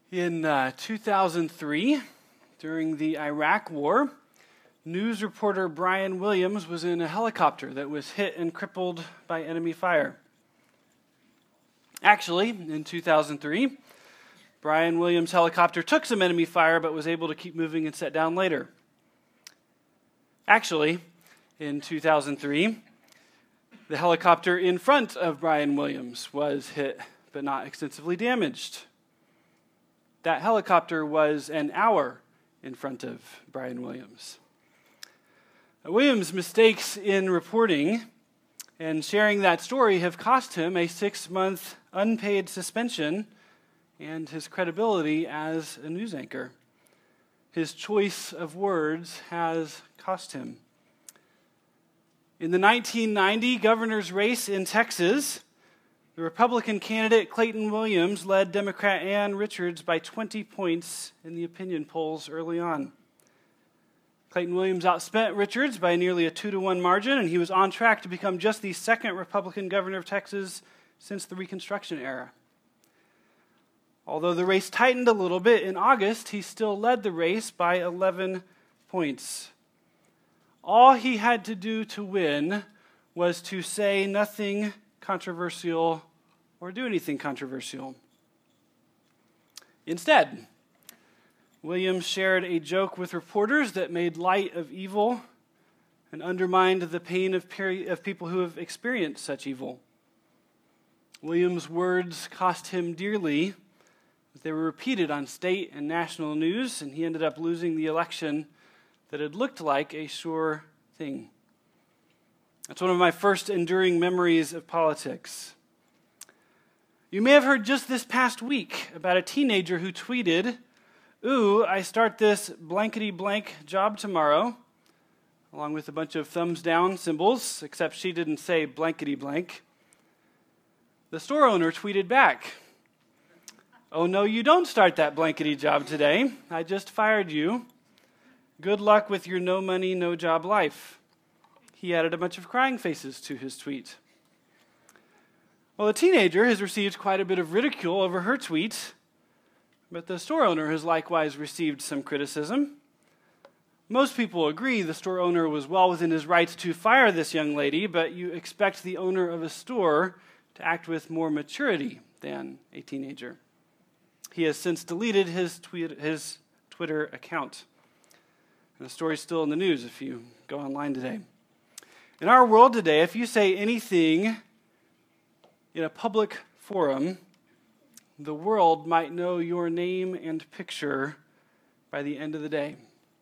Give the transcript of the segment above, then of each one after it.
In 2003, during the Iraq War, news reporter Brian Williams was in a helicopter that was hit and crippled by enemy fire. Actually, in 2003, Brian Williams' helicopter took some enemy fire but was able to keep moving and set down later. Actually, in 2003, the helicopter in front of Brian Williams was hit but not extensively damaged. That helicopter was an hour in front of Brian Williams. Williams' mistakes in reporting and sharing that story have cost him a 6-month unpaid suspension and his credibility as a news anchor. His choice of words has cost him. In the 1990 governor's race in Texas, the Republican candidate Clayton Williams led Democrat Ann Richards by 20 points in the opinion polls early on. Clayton Williams outspent Richards by nearly a 2-to-1 margin, and he was on track to become just the second Republican governor of Texas since the Reconstruction era. Although the race tightened a little bit in August, he still led the race by 11 points. All he had to do to win was to say nothing controversial or do anything controversial. Instead, Williams shared a joke with reporters that made light of evil and undermined the pain of people who have experienced such evil. Williams' words cost him dearly, as they were repeated on state and national news, and he ended up losing the election that had looked like a sure thing. That's one of my first enduring memories of politics. You may have heard just this past week about a teenager who tweeted, "Ooh, I start this blankety-blank job tomorrow," along with a bunch of thumbs down symbols, except she didn't say blankety-blank. The store owner tweeted back, "Oh no, you don't start that blankety job today. I just fired you. Good luck with your no money, no job life." He added a bunch of crying faces to his tweet. Well, the teenager has received quite a bit of ridicule over her tweet, but the store owner has likewise received some criticism. Most people agree the store owner was well within his rights to fire this young lady, but you expect the owner of a store to act with more maturity than a teenager. He has since deleted his Twitter account. And the story's still in the news if you go online today. In our world today, if you say anything in a public forum, the world might know your name and picture by the end of the day.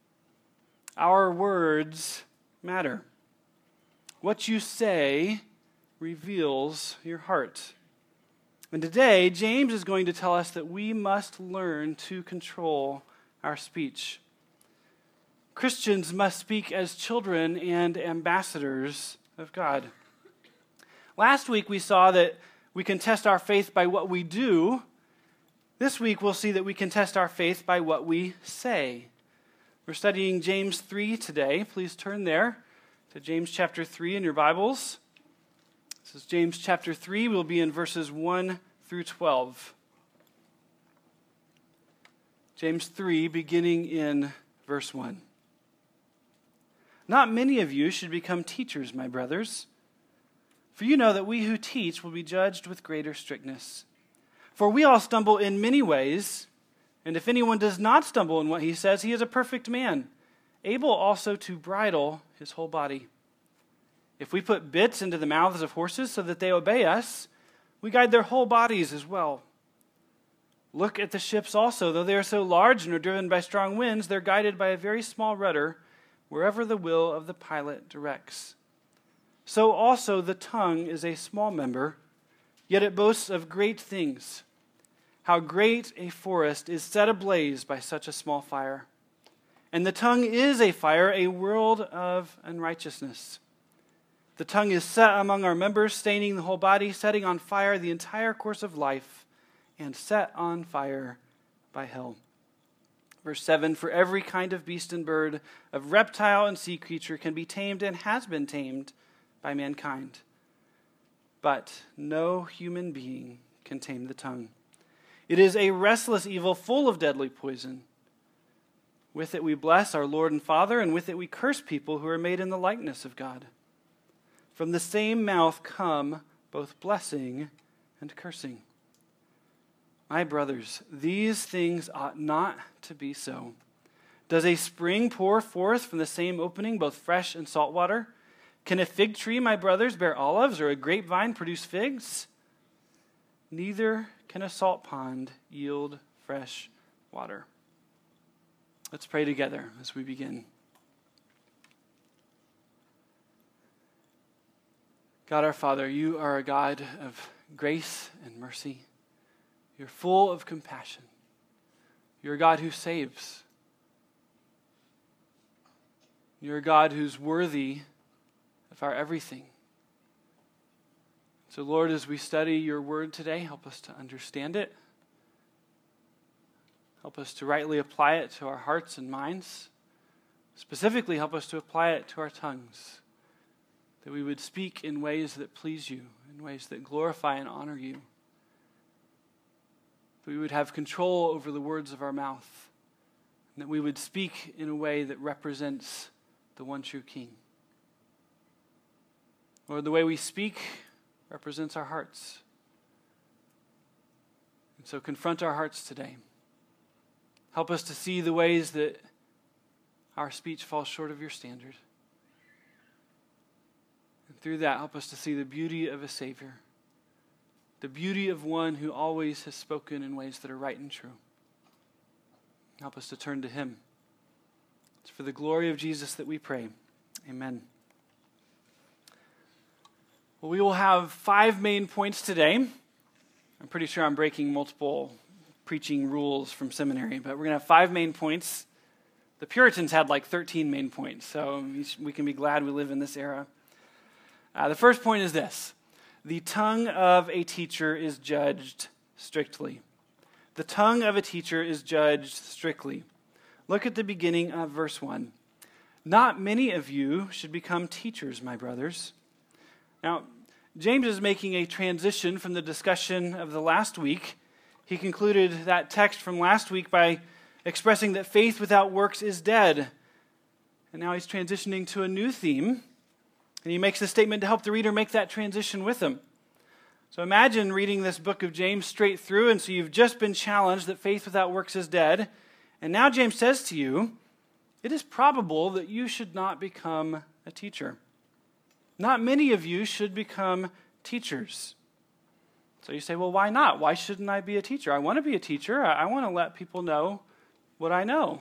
Our words matter. What you say reveals your heart. And today, James is going to tell us that we must learn to control our speech. Christians must speak as children and ambassadors of God. Last week we saw that we can test our faith by what we do. This week we'll see that we can test our faith by what we say. We're studying James 3 today. Please turn there to James chapter 3 in your Bibles. This is James chapter 3. We'll be in verses 1 through 12. James 3, beginning in verse 1. "Not many of you should become teachers, my brothers, for you know that we who teach will be judged with greater strictness. For we all stumble in many ways, and if anyone does not stumble in what he says, he is a perfect man, able also to bridle his whole body. If we put bits into the mouths of horses so that they obey us, we guide their whole bodies as well. Look at the ships also, though they are so large and are driven by strong winds, they're guided by a very small rudder, wherever the will of the pilot directs. So also the tongue is a small member, yet it boasts of great things. How great a forest is set ablaze by such a small fire. And the tongue is a fire, a world of unrighteousness. The tongue is set among our members, staining the whole body, setting on fire the entire course of life, and set on fire by hell." Verse 7, "For every kind of beast and bird, of reptile and sea creature can be tamed and has been tamed by mankind. But no human being can tame the tongue. It is a restless evil full of deadly poison. With it we bless our Lord and Father, and with it we curse people who are made in the likeness of God. From the same mouth come both blessing and cursing. My brothers, these things ought not to be so. Does a spring pour forth from the same opening both fresh and salt water? Can a fig tree, my brothers, bear olives, or a grapevine produce figs? Neither can a salt pond yield fresh water. Let's pray together as we begin. God our Father, you are a God of grace and mercy. You're full of compassion. You're a God who saves. You're a God who's worthy of our everything. So, Lord, as we study your word today, help us to understand it. Help us to rightly apply it to our hearts and minds. Specifically, help us to apply it to our tongues, that we would speak in ways that please you, in ways that glorify and honor you. That we would have control over the words of our mouth, and that we would speak in a way that represents the one true King. Lord, the way we speak represents our hearts. And so confront our hearts today. Help us to see the ways that our speech falls short of your standard. And through that, help us to see the beauty of a Savior, the beauty of one who always has spoken in ways that are right and true. Help us to turn to him. It's for the glory of Jesus that we pray. Amen. Well, we will have 5 main points today. I'm pretty sure I'm breaking multiple preaching rules from seminary, but we're going to have 5 main points. The Puritans had like 13 main points, so we can be glad we live in this era. The first point is this: the tongue of a teacher is judged strictly. The tongue of a teacher is judged strictly. Look at the beginning of verse 1. Not many of you should become teachers, my brothers. Now, James is making a transition from the discussion of the last week. He concluded that text from last week by expressing that faith without works is dead. And now he's transitioning to a new theme. And he makes a statement to help the reader make that transition with him. So imagine reading this book of James straight through, and so you've just been challenged that faith without works is dead. And now James says to you, it is probable that you should not become a teacher. Not many of you should become teachers. So you say, well, why not? Why shouldn't I be a teacher? I want to be a teacher. I want to let people know what I know.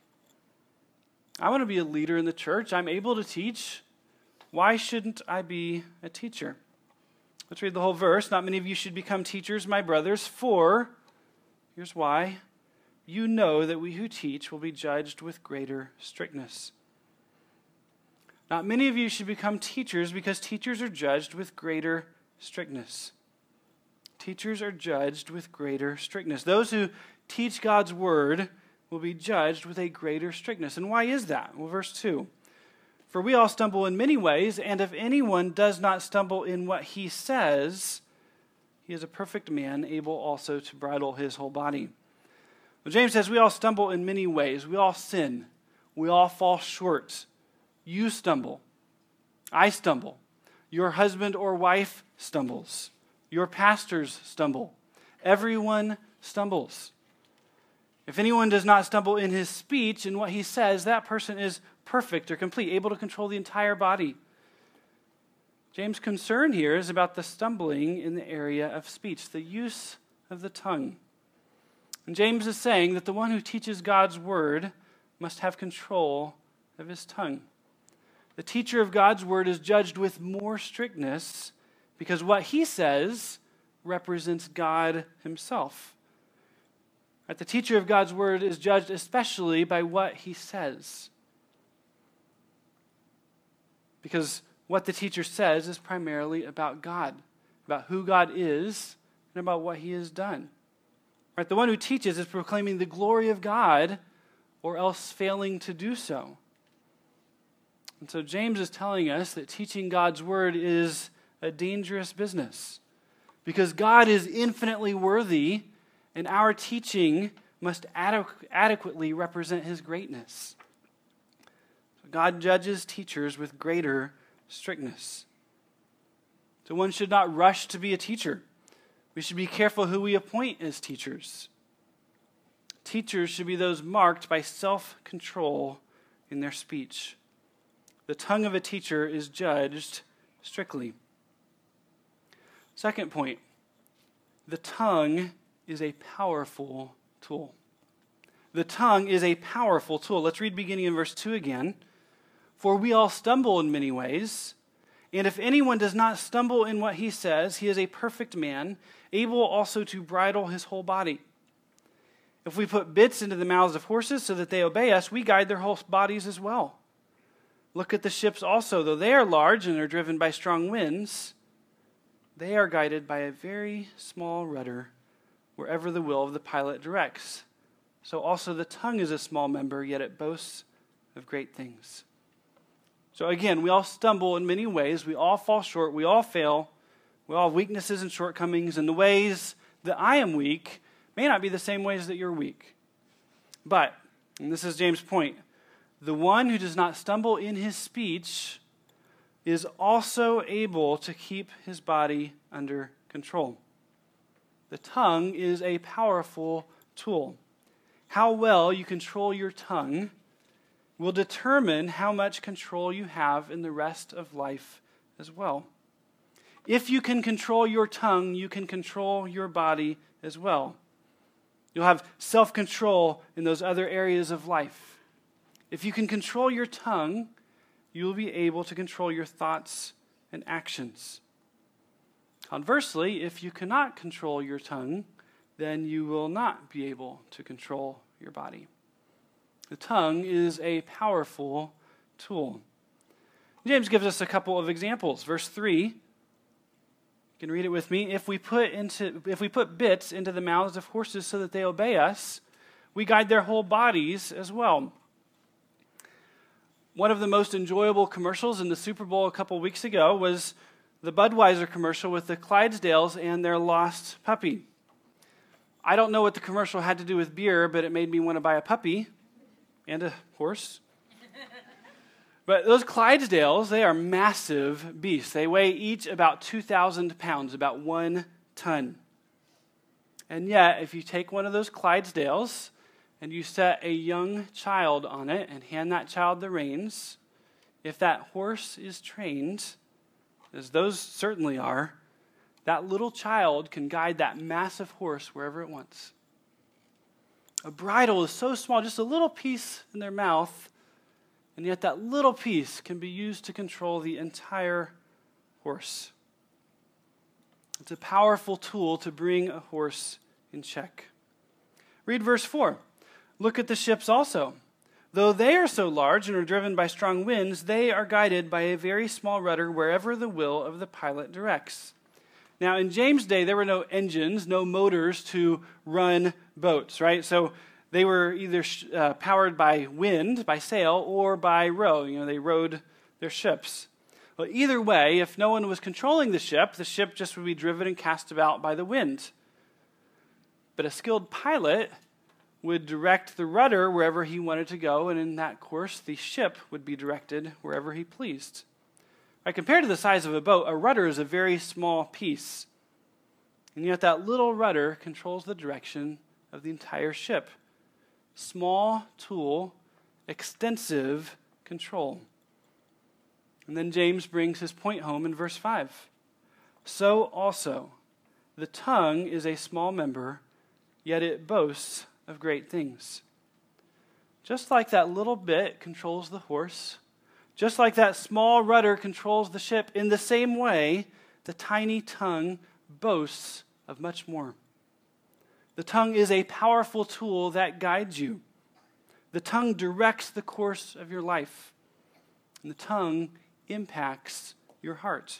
I want to be a leader in the church. I'm able to teach. Why shouldn't I be a teacher? Let's read the whole verse. Not many of you should become teachers, my brothers, for, here's why, you know that we who teach will be judged with greater strictness. Not many of you should become teachers because teachers are judged with greater strictness. Teachers are judged with greater strictness. Those who teach God's word will be judged with a greater strictness. And why is that? Well, verse 2. For we all stumble in many ways, and if anyone does not stumble in what he says, he is a perfect man, able also to bridle his whole body. Well, James says we all stumble in many ways. We all sin. We all fall short. You stumble. I stumble. Your husband or wife stumbles. Your pastors stumble. Everyone stumbles. If anyone does not stumble in his speech, in what he says, that person is perfect or complete, able to control the entire body. James' concern here is about the stumbling in the area of speech, the use of the tongue. And James is saying that the one who teaches God's word must have control of his tongue. The teacher of God's word is judged with more strictness because what he says represents God himself. Right? The teacher of God's word is judged especially by what he says. Because what the teacher says is primarily about God, about who God is, and about what he has done. Right? The one who teaches is proclaiming the glory of God or else failing to do so. And so James is telling us that teaching God's word is a dangerous business because God is infinitely worthy and our teaching must adequately represent his greatness. God judges teachers with greater strictness. So one should not rush to be a teacher. We should be careful who we appoint as teachers. Teachers should be those marked by self-control in their speech. The tongue of a teacher is judged strictly. Second point, the tongue is a powerful tool. The tongue is a powerful tool. Let's read beginning in verse 2 again. For we all stumble in many ways, and if anyone does not stumble in what he says, he is a perfect man, able also to bridle his whole body. If we put bits into the mouths of horses so that they obey us, we guide their whole bodies as well. Look at the ships also. Though they are large and are driven by strong winds, they are guided by a very small rudder wherever the will of the pilot directs. So also the tongue is a small member, yet it boasts of great things. So again, we all stumble in many ways. We all fall short. We all fail. We all have weaknesses and shortcomings. And the ways that I am weak may not be the same ways that you're weak. But, and this is James' point, the one who does not stumble in his speech is also able to keep his body under control. The tongue is a powerful tool. How well you control your tongue will determine how much control you have in the rest of life as well. If you can control your tongue, you can control your body as well. You'll have self-control in those other areas of life. If you can control your tongue, you will be able to control your thoughts and actions. Conversely, if you cannot control your tongue, then you will not be able to control your body. The tongue is a powerful tool. James gives us a couple of examples. Verse 3, you can read it with me. If we put bits into the mouths of horses so that they obey us, we guide their whole bodies as well. One of the most enjoyable commercials in the Super Bowl a couple weeks ago was the Budweiser commercial with the Clydesdales and their lost puppy. I don't know what the commercial had to do with beer, but it made me want to buy a puppy and a horse. But those Clydesdales, they are massive beasts. They weigh each about 2,000 pounds, about 1 ton. And yet, if you take one of those Clydesdales and you set a young child on it and hand that child the reins, if that horse is trained, as those certainly are, that little child can guide that massive horse wherever it wants. A bridle is so small, just a little piece in their mouth, and yet that little piece can be used to control the entire horse. It's a powerful tool to bring a horse in check. Read verse 4. Look at the ships also. Though they are so large and are driven by strong winds, they are guided by a very small rudder wherever the will of the pilot directs. Now, in James' day, there were no engines, no motors to run boats, right? So they were either powered by wind, by sail, or by row. They rowed their ships. Well, either way, if no one was controlling the ship just would be driven and cast about by the wind. But a skilled pilot would direct the rudder wherever he wanted to go, and in that course, the ship would be directed wherever he pleased. Right, compared to the size of a boat, a rudder is a very small piece. And yet that little rudder controls the direction of the entire ship. Small tool, extensive control. And then James brings his point home in verse 5. So also, the tongue is a small member, yet it boasts of great things. Just like that little bit controls the horse, just like that small rudder controls the ship, in the same way, the tiny tongue boasts of much more. The tongue is a powerful tool that guides you. The tongue directs the course of your life. And the tongue impacts your heart.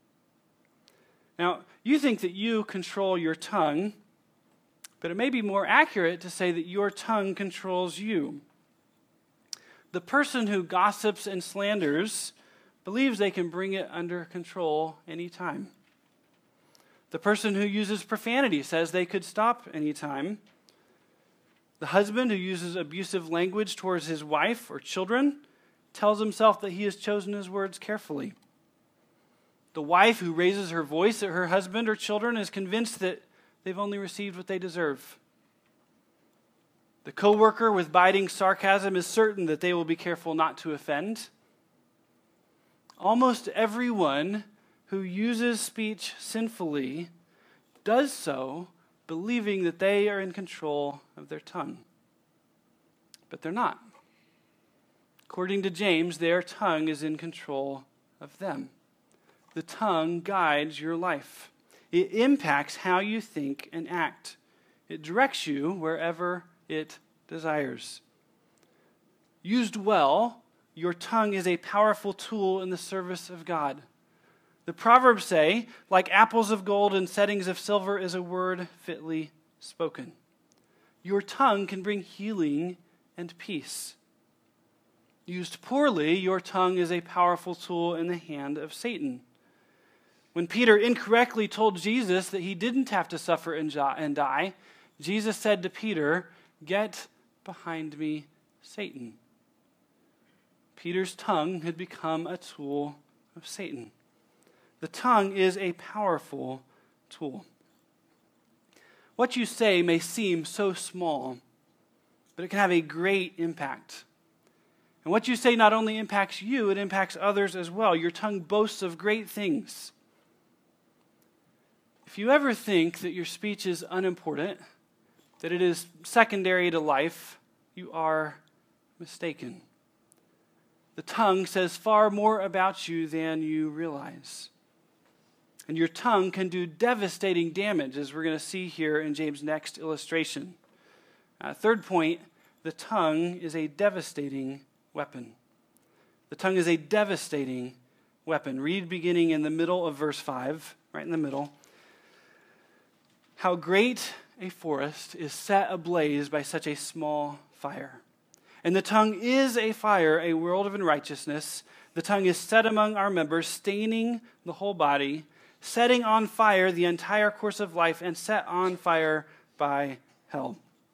Now, you think that you control your tongue, but it may be more accurate to say that your tongue controls you. The person who gossips and slanders believes they can bring it under control anytime. The person who uses profanity says they could stop anytime. The husband who uses abusive language towards his wife or children tells himself that he has chosen his words carefully. The wife who raises her voice at her husband or children is convinced that they've only received what they deserve. The coworker with biting sarcasm is certain that they will be careful not to offend. Almost everyone who uses speech sinfully does so believing that they are in control of their tongue. But they're not. According to James, their tongue is in control of them. The tongue guides your life. It impacts how you think and act. It directs you wherever it desires. Used well, your tongue is a powerful tool in the service of God. The Proverbs say, like apples of gold and settings of silver is a word fitly spoken. Your tongue can bring healing and peace. Used poorly, your tongue is a powerful tool in the hand of Satan. When Peter incorrectly told Jesus that he didn't have to suffer and die, Jesus said to Peter, "Get behind me, Satan." Peter's tongue had become a tool of Satan. The tongue is a powerful tool. What you say may seem so small, but it can have a great impact. And what you say not only impacts you, it impacts others as well. Your tongue boasts of great things. If you ever think that your speech is unimportant, that it is secondary to life, you are mistaken. The tongue says far more about you than you realize. And your tongue can do devastating damage, as we're going to see here in James' next illustration. Third point, the tongue is a devastating weapon. The tongue is a devastating weapon. Read beginning in the middle of verse 5, right in the middle. How great a forest is set ablaze by such a small fire. And the tongue is a fire, a world of unrighteousness. The tongue is set among our members, staining the whole body, setting on fire the entire course of life, and set on fire by hell.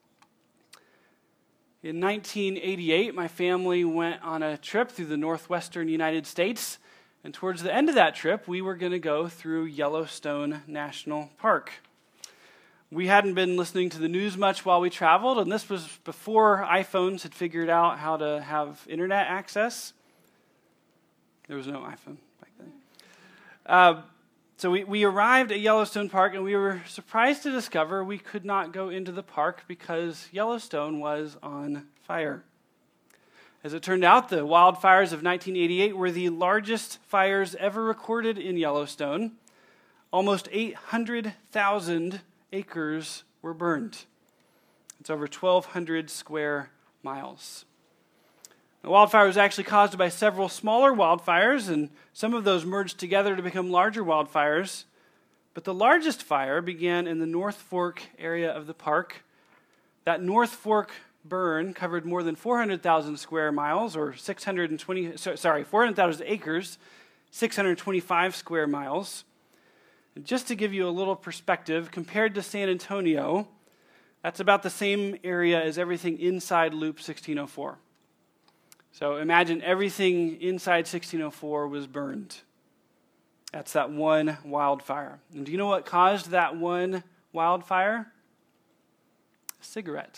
In 1988, my family went on a trip through the northwestern United States, and towards the end of that trip, we were going to go through Yellowstone National Park. We hadn't been listening to the news much while we traveled, and this was before iPhones had figured out how to have internet access. There was no iPhone back then. So we arrived at Yellowstone Park, and we were surprised to discover we could not go into the park because Yellowstone was on fire. As it turned out, the wildfires of 1988 were the largest fires ever recorded in Yellowstone. Almost 800,000 acres were burned. It's over 1,200 square miles. The wildfire was actually caused by several smaller wildfires, and some of those merged together to become larger wildfires. But the largest fire began in the North Fork area of the park. That North Fork burn covered more than 400,000 square miles, or 400,000 acres, 625 square miles. And just to give you a little perspective, compared to San Antonio, that's about the same area as everything inside Loop 1604. So imagine everything inside 1604 was burned. That's that one wildfire. And do you know what caused that one wildfire? A cigarette.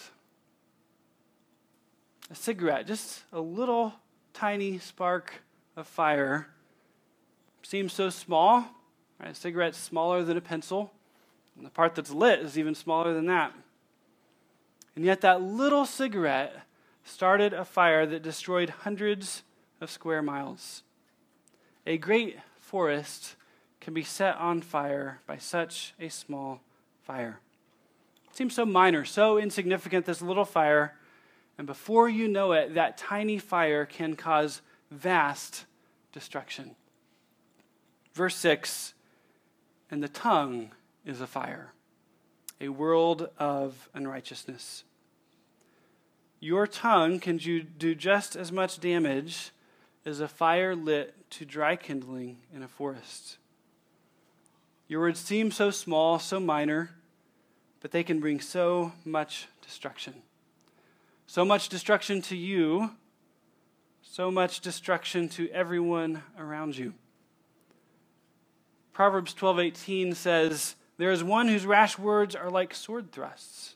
A cigarette, just a little tiny spark of fire. Seems so small. Right? A cigarette's smaller than a pencil. And the part that's lit is even smaller than that. And yet that little cigarette started a fire that destroyed hundreds of square miles. A great forest can be set on fire by such a small fire. It seems so minor, so insignificant, this little fire, and before you know it, that tiny fire can cause vast destruction. Verse 6, and the tongue is a fire, a world of unrighteousness. Your tongue can do just as much damage as a fire lit to dry kindling in a forest. Your words seem so small, so minor, but they can bring so much destruction. So much destruction to you, so much destruction to everyone around you. Proverbs 12:18 says, "There is one whose rash words are like sword thrusts."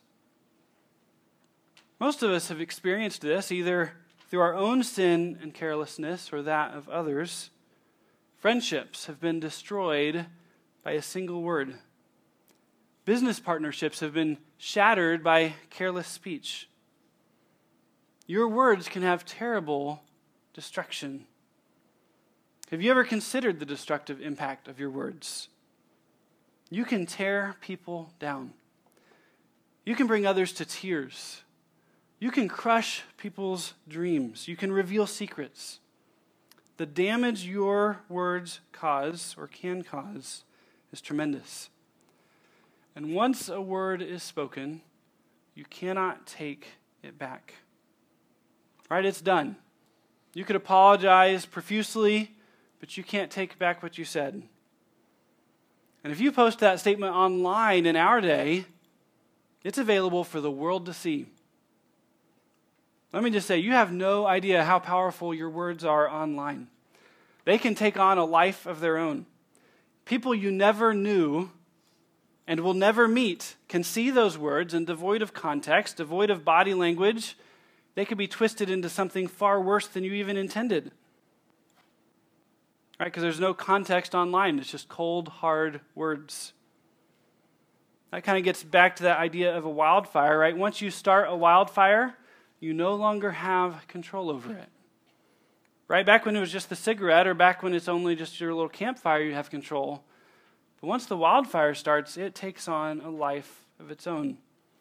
Most of us have experienced this, either through our own sin and carelessness or that of others. Friendships have been destroyed by a single word. Business partnerships have been shattered by careless speech. Your words can have terrible destruction. Have you ever considered the destructive impact of your words? You can tear people down. You can bring others to tears. You can crush people's dreams. You can reveal secrets. The damage your words cause or can cause is tremendous. And once a word is spoken, you cannot take it back. Right? It's done. You could apologize profusely, but you can't take back what you said. And if you post that statement online in our day, it's available for the world to see. Let me just say, you have no idea how powerful your words are online. They can take on a life of their own. People you never knew and will never meet can see those words, and devoid of context, devoid of body language, they could be twisted into something far worse than you even intended. Right? Because there's no context online. It's just cold, hard words. That kind of gets back to that idea of a wildfire, right? Once you start a wildfire, you no longer have control over it. Right? Back when it was just the cigarette, or back when it's only just your little campfire, you have control. But once the wildfire starts, it takes on a life of its own.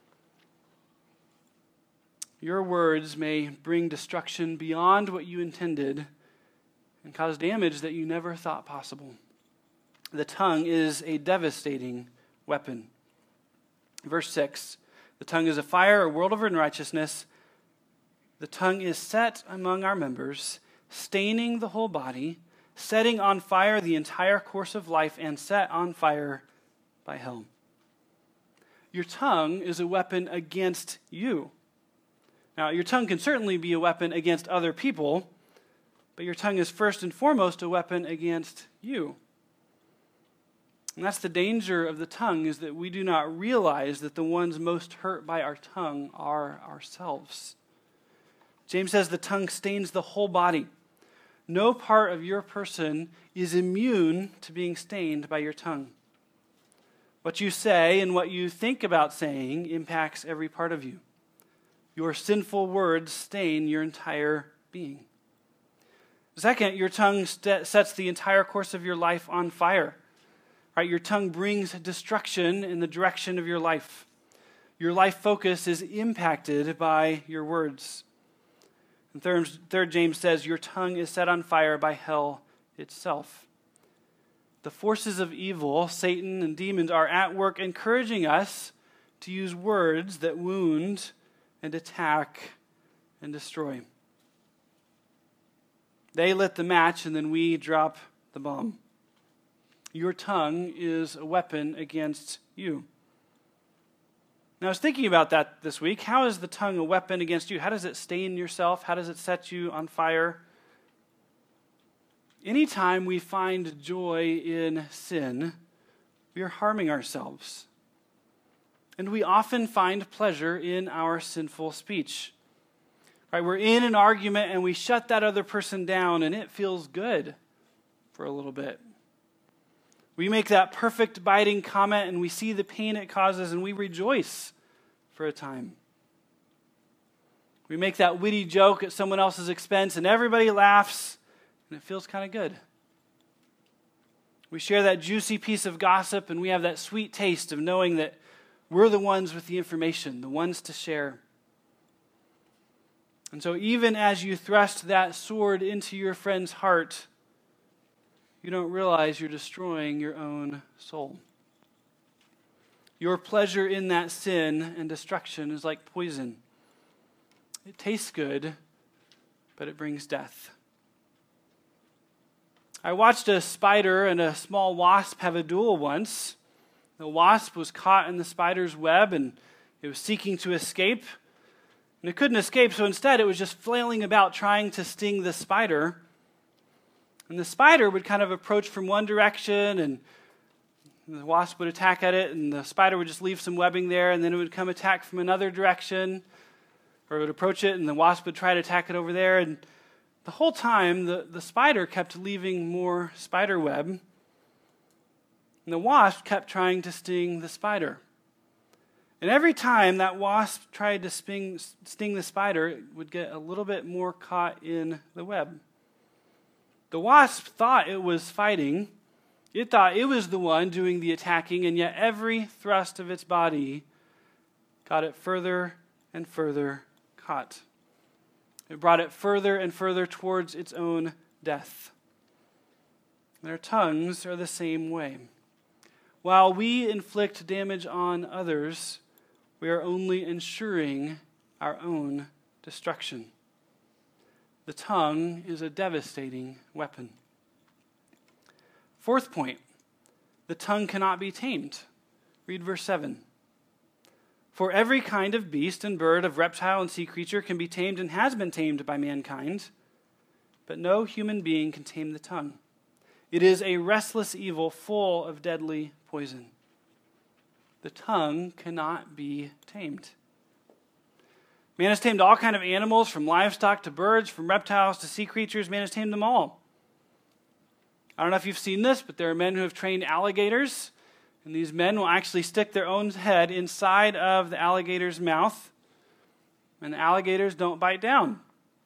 Your words may bring destruction beyond what you intended and cause damage that you never thought possible. The tongue is a devastating weapon. Verse 6, the tongue is a fire, a world of unrighteousness. The tongue is set among our members, staining the whole body, setting on fire the entire course of life, and set on fire by hell. Your tongue is a weapon against you. Now, your tongue can certainly be a weapon against other people, but your tongue is first and foremost a weapon against you. And that's the danger of the tongue, is that we do not realize that the ones most hurt by our tongue are ourselves. James says the tongue stains the whole body. No part of your person is immune to being stained by your tongue. What you say and what you think about saying impacts every part of you. Your sinful words stain your entire being. Second, your tongue sets the entire course of your life on fire. Right? Your tongue brings destruction in the direction of your life. Your life focus is impacted by your words. And third, James says, your tongue is set on fire by hell itself. The forces of evil, Satan and demons, are at work encouraging us to use words that wound and attack and destroy. They lit the match, and then we drop the bomb. Your tongue is a weapon against you. Now, I was thinking about that this week. How is the tongue a weapon against you? How does it stain yourself? How does it set you on fire? Anytime we find joy in sin, we are harming ourselves. And we often find pleasure in our sinful speech. Right? We're in an argument and we shut that other person down, and it feels good for a little bit. We make that perfect biting comment and we see the pain it causes and we rejoice for a time. We make that witty joke at someone else's expense and everybody laughs and it feels kind of good. We share that juicy piece of gossip and we have that sweet taste of knowing that we're the ones with the information, the ones to share. And so even as you thrust that sword into your friend's heart, you don't realize you're destroying your own soul. Your pleasure in that sin and destruction is like poison. It tastes good, but it brings death. I watched a spider and a small wasp have a duel once. The wasp was caught in the spider's web and it was seeking to escape. And it couldn't escape, so instead it was just flailing about trying to sting the spider. And the spider would kind of approach from one direction, and the wasp would attack at it, and the spider would just leave some webbing there, and then it would come attack from another direction, or it would approach it, and the wasp would try to attack it over there. And the whole time, the spider kept leaving more spider web, and the wasp kept trying to sting the spider. And every time that wasp tried to sting the spider, it would get a little bit more caught in the web. The wasp thought it was fighting. It thought it was the one doing the attacking, and yet every thrust of its body got it further and further caught. It brought it further and further towards its own death. Their tongues are the same way. While we inflict damage on others, we are only ensuring our own destruction. The tongue is a devastating weapon. Fourth point, the tongue cannot be tamed. Read verse 7. For every kind of beast and bird, of reptile and sea creature can be tamed and has been tamed by mankind, but no human being can tame the tongue. It is a restless evil full of deadly poison. The tongue cannot be tamed. Man has tamed all kinds of animals, from livestock to birds, from reptiles to sea creatures. Man has tamed them all. I don't know if you've seen this, but there are men who have trained alligators, and these men will actually stick their own head inside of the alligator's mouth, and the alligators don't bite down.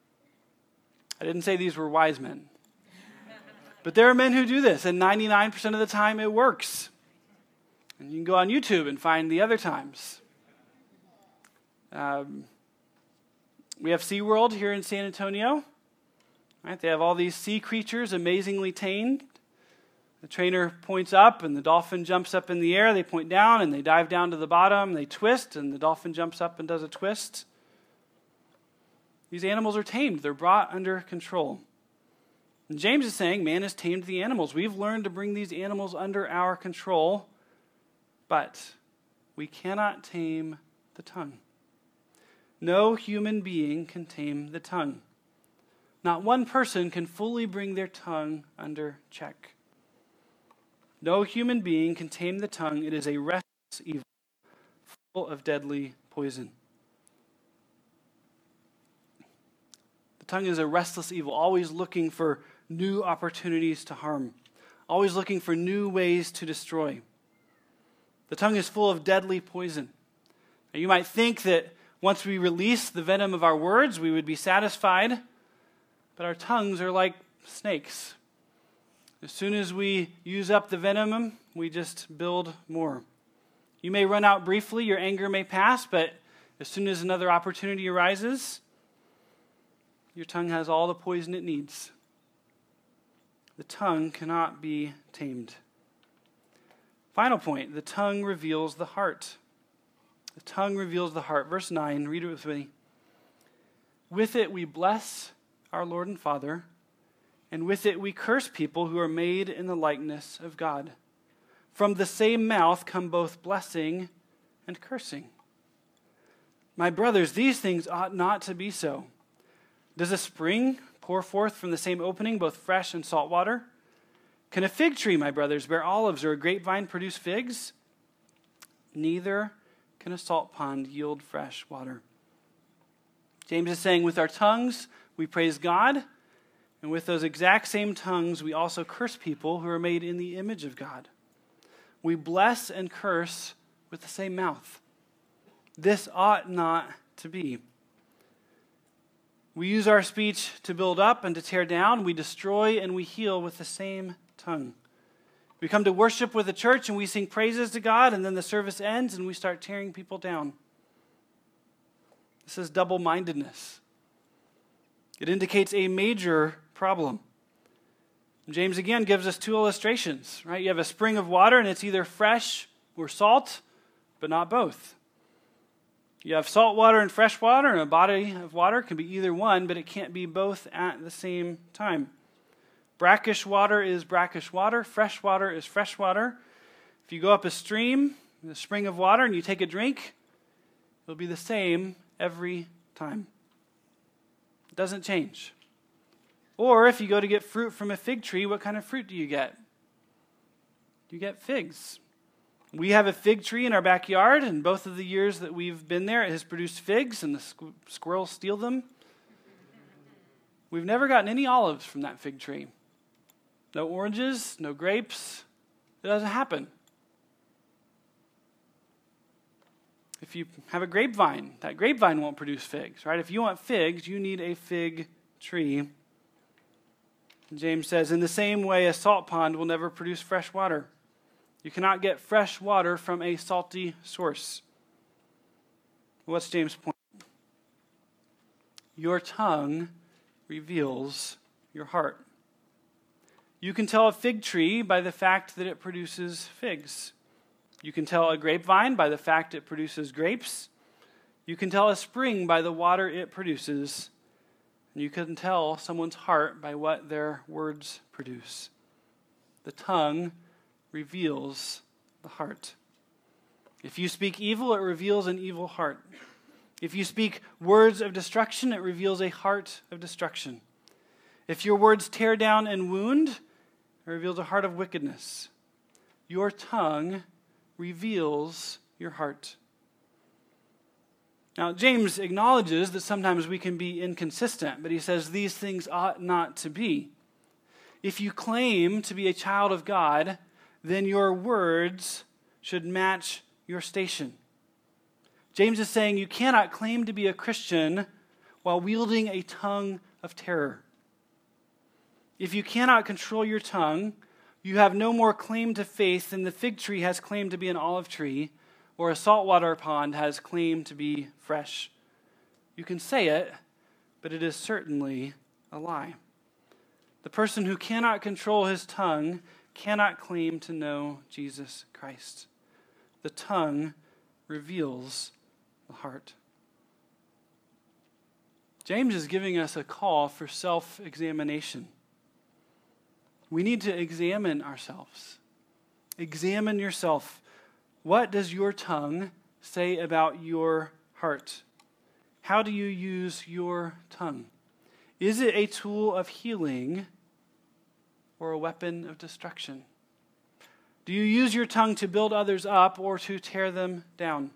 I didn't say these were wise men. But there are men who do this, and 99% of the time it works. And you can go on YouTube and find the other times. We have SeaWorld here in San Antonio. Right? They have all these sea creatures amazingly tamed. The trainer points up, and the dolphin jumps up in the air. They point down, and they dive down to the bottom. They twist, and the dolphin jumps up and does a twist. These animals are tamed. They're brought under control. And James is saying man has tamed the animals. We've learned to bring these animals under our control, but we cannot tame the tongue. No human being can tame the tongue. Not one person can fully bring their tongue under check. No human being can tame the tongue. It is a restless evil, full of deadly poison. The tongue is a restless evil, always looking for new opportunities to harm, always looking for new ways to destroy. The tongue is full of deadly poison. Now, you might think that once we release the venom of our words, we would be satisfied, but our tongues are like snakes. As soon as we use up the venom, we just build more. You may run out briefly, your anger may pass, but as soon as another opportunity arises, your tongue has all the poison it needs. The tongue cannot be tamed. Final point, the tongue reveals the heart. The tongue reveals the heart. Verse 9, read it with me. With it we bless our Lord and Father, and with it we curse people who are made in the likeness of God. From the same mouth come both blessing and cursing. My brothers, these things ought not to be so. Does a spring pour forth from the same opening both fresh and salt water? Can a fig tree, my brothers, bear olives, or a grapevine produce figs? Neither can a salt pond yield fresh water. James is saying with our tongues we praise God, and with those exact same tongues we also curse people who are made in the image of God. We bless and curse with the same mouth. This ought not to be. We use our speech to build up and to tear down. We destroy and we heal with the same tongue. We come to worship with the church and we sing praises to God, and then the service ends and we start tearing people down. This is double-mindedness. It indicates a major problem. James again gives us two illustrations, right? You have a spring of water and it's either fresh or salt, but not both. You have salt water and fresh water, and a body of water can be either one, but it can't be both at the same time. Brackish water is brackish water. Fresh water is fresh water. If you go up a stream, a spring of water, and you take a drink, it'll be the same every time. It doesn't change. Or if you go to get fruit from a fig tree, what kind of fruit do you get? You get figs. We have a fig tree in our backyard, and both of the years that we've been there, it has produced figs, and the squirrels steal them. We've never gotten any olives from that fig tree. No oranges, no grapes. It doesn't happen. If you have a grapevine, that grapevine won't produce figs, right? If you want figs, you need a fig tree. James says, in the same way, a salt pond will never produce fresh water. You cannot get fresh water from a salty source. What's James' point? Your tongue reveals your heart. You can tell a fig tree by the fact that it produces figs. You can tell a grapevine by the fact it produces grapes. You can tell a spring by the water it produces. And you can tell someone's heart by what their words produce. The tongue reveals the heart. If you speak evil, it reveals an evil heart. If you speak words of destruction, it reveals a heart of destruction. If your words tear down and wound, it reveals a heart of wickedness. Your tongue reveals your heart. Now, James acknowledges that sometimes we can be inconsistent, but he says these things ought not to be. If you claim to be a child of God, then your words should match your station. James is saying you cannot claim to be a Christian while wielding a tongue of terror. If you cannot control your tongue, you have no more claim to faith than the fig tree has claimed to be an olive tree, or a saltwater pond has claimed to be fresh. You can say it, but it is certainly a lie. The person who cannot control his tongue cannot claim to know Jesus Christ. The tongue reveals the heart. James is giving us a call for self-examination. We need to examine ourselves. Examine yourself. What does your tongue say about your heart? How do you use your tongue? Is it a tool of healing or a weapon of destruction? Do you use your tongue to build others up or to tear them down?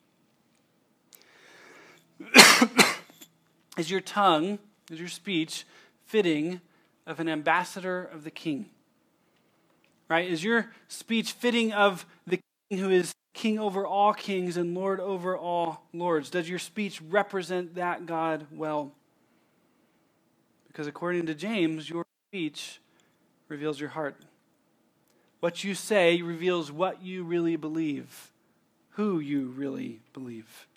Is your tongue, is your speech fitting of an ambassador of the King? Right? Is your speech fitting of the King who is King over all kings and Lord over all lords? Does your speech represent that God well? Because according to James, your speech reveals your heart. What you say reveals what you really believe, who you really believe.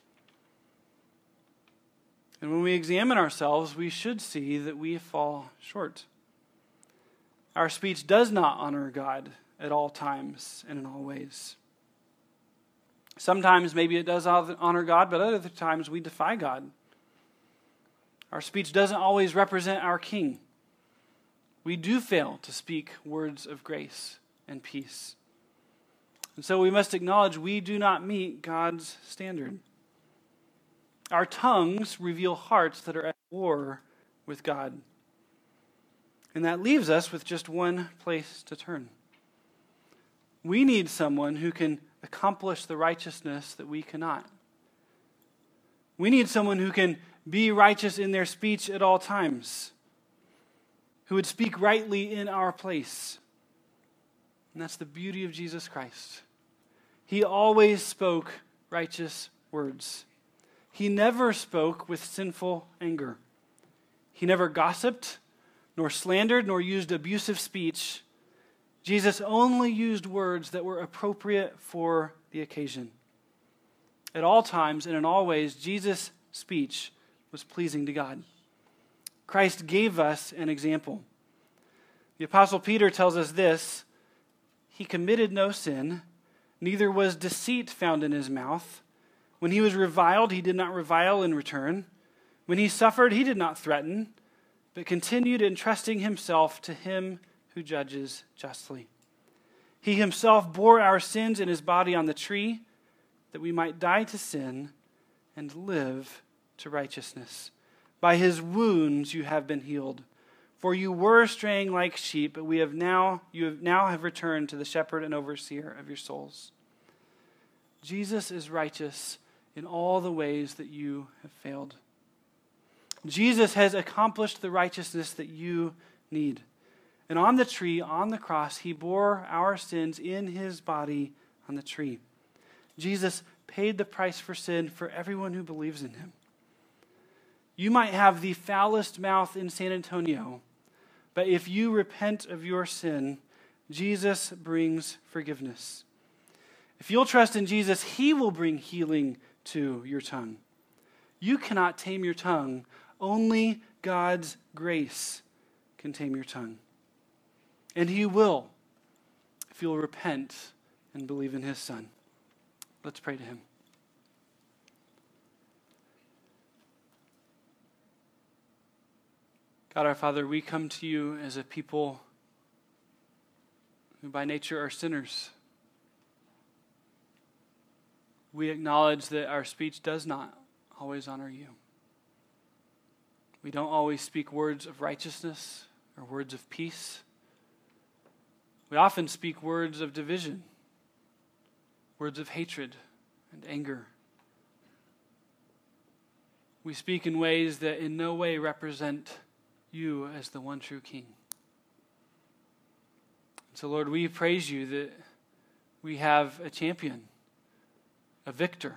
And when we examine ourselves, we should see that we fall short. Our speech does not honor God at all times and in all ways. Sometimes maybe it does honor God, but other times we defy God. Our speech doesn't always represent our King. We do fail to speak words of grace and peace. And so we must acknowledge we do not meet God's standard. Our tongues reveal hearts that are at war with God. And that leaves us with just one place to turn. We need someone who can accomplish the righteousness that we cannot. We need someone who can be righteous in their speech at all times, who would speak rightly in our place. And that's the beauty of Jesus Christ. He always spoke righteous words. He never spoke with sinful anger. He never gossiped, nor slandered, nor used abusive speech. Jesus only used words that were appropriate for the occasion. At all times and in all ways, Jesus' speech was pleasing to God. Christ gave us an example. The Apostle Peter tells us this: he committed no sin, neither was deceit found in his mouth. When he was reviled, he did not revile in return. When he suffered, he did not threaten, but continued entrusting himself to him who judges justly. He himself bore our sins in his body on the tree, that we might die to sin and live to righteousness. By his wounds you have been healed. For you were straying like sheep, but you have now returned to the shepherd and overseer of your souls. Jesus is righteous in all the ways that you have failed. Jesus has accomplished the righteousness that you need. And on the tree, on the cross, he bore our sins in his body on the tree. Jesus paid the price for sin for everyone who believes in him. You might have the foulest mouth in San Antonio, but if you repent of your sin, Jesus brings forgiveness. If you'll trust in Jesus, he will bring healing to your tongue. You cannot tame your tongue. Only God's grace can tame your tongue. And he will, if you'll repent and believe in his Son. Let's pray to him. God our Father, we come to you as a people who by nature are sinners. We acknowledge that our speech does not always honor you. We don't always speak words of righteousness or words of peace. We often speak words of division, words of hatred and anger. We speak in ways that in no way represent you as the one true King. So, Lord, we praise you that we have a champion, a victor.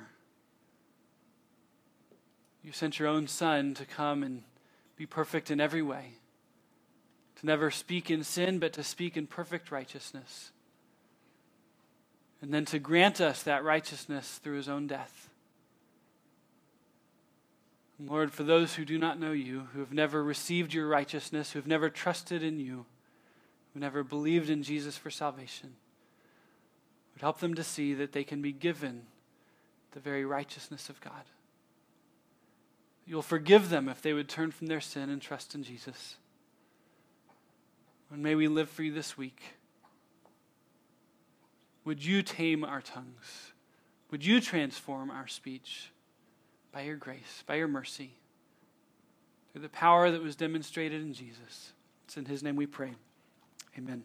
You sent your own Son to come and be perfect in every way, to never speak in sin, but to speak in perfect righteousness, and then to grant us that righteousness through his own death. And Lord, for those who do not know you, who have never received your righteousness, who have never trusted in you, who never believed in Jesus for salvation, would help them to see that they can be given the very righteousness of God. You'll forgive them if they would turn from their sin and trust in Jesus. And may we live for you this week. Would you tame our tongues? Would you transform our speech by your grace, by your mercy, through the power that was demonstrated in Jesus? It's in his name we pray. Amen.